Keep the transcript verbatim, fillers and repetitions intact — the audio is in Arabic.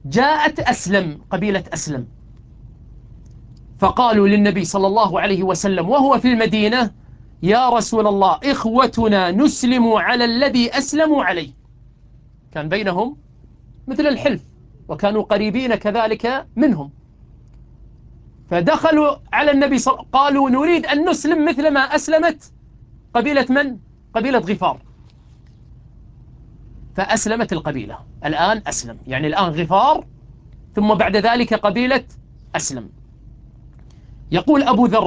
جاءت أسلم، قبيلة أسلم، فقالوا للنبي صلى الله عليه وسلم وهو في المدينة: يا رسول الله، إخوتنا نسلم على الذي أسلموا عليه. كان بينهم مثل الحلف، وكانوا قريبين كذلك منهم. فدخلوا على النبي صلى الله عليه وسلم قالوا: نريد أن نسلم مثل ما أسلمت قبيلة من؟ قبيلة غفار. فأسلمت القبيلة، الآن أسلم، يعني الآن غفار ثم بعد ذلك قبيلة أسلم. يقول أبو ذر